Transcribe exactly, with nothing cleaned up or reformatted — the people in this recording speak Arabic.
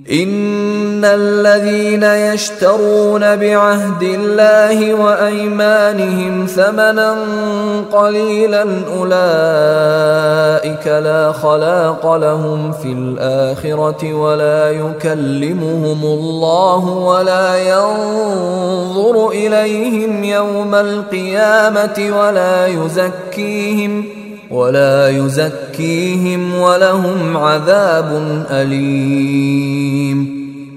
إن الذين يشترون بعهد الله وأيمانهم ثمنا قليلا أولئك لا خلاق لهم في الآخرة ولا يكلمهم الله ولا ينظر إليهم يوم القيامة ولا يزكيهم ولا يزكيهم ولهم عذاب أليم.